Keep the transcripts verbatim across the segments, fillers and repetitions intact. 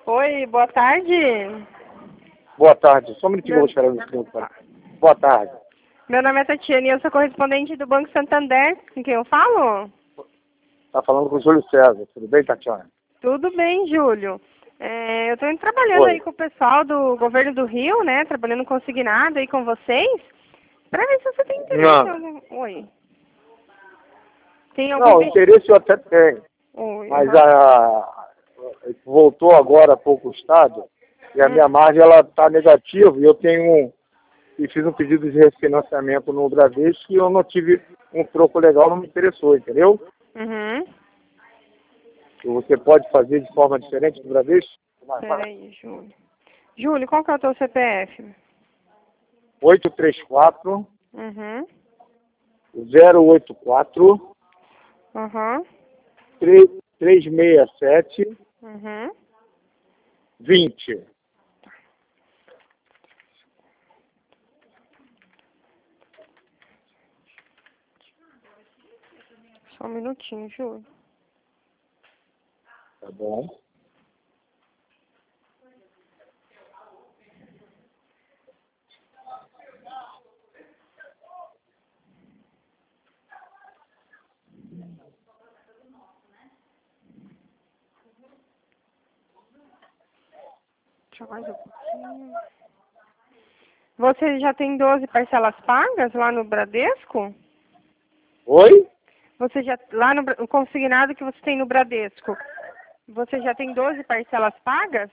Oi, boa tarde. Boa tarde. Só um minutinho, Meu... que eu vou esperar no segundo. Boa tarde. Meu nome é Tatiana e eu sou correspondente do Banco Santander. Com quem eu falo? Tá falando com o Júlio César. Tudo bem, Tatiana? Tudo bem, Júlio. É, eu estou trabalhando Oi. aí com o pessoal do governo do Rio, né? Trabalhando consignado aí com vocês. Para ver se você tem interesse em Não. algum... Oi. Tem algum Não, interesse? interesse eu até tenho. Oi, Mas uhum. a... voltou agora há pouco o estado e a hum. minha margem ela está negativa e eu tenho um... e fiz um pedido de refinanciamento no Bradesco e eu não tive um troco legal, não me interessou, entendeu? Uhum. E você pode fazer de forma diferente do Bradesco? Peraí, Júlio. Júlio, qual que é o teu C P F? oito três quatro, Uhum. zero oito quatro, Uhum. três seis sete, Uhum. vinte. Só um minutinho, Júlio. Tá bom? Deixa mais um pouquinho. Você já tem doze parcelas pagas lá no Bradesco? Oi? Você já, lá no Bra- o consignado que você tem no Bradesco, você já tem doze parcelas pagas?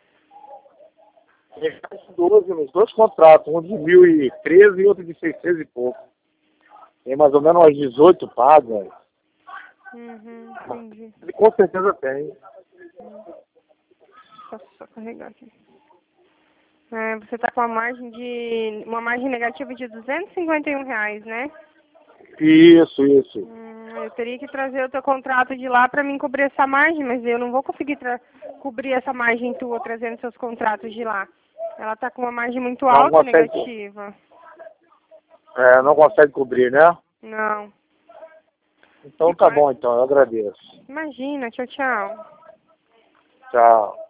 doze nos dois contratos, um de mil e treze e outro de seiscentos e pouco. Tem mais ou menos umas dezoito pagas. Uhum, entendi. E com certeza tem. Hum, Só, só carregar aqui. É, você está com uma margem de uma margem negativa de duzentos e cinquenta e um reais, né? Isso, isso. Hum, eu teria que trazer o teu contrato de lá para mim cobrir essa margem, mas eu não vou conseguir tra- cobrir essa margem tua trazendo seus contratos de lá. Ela está com uma margem muito Não alta, consegue, negativa. é, não consegue cobrir, né? Não. Então Que tá parte? bom, então, eu agradeço. Imagina, tchau, tchau. Tchau.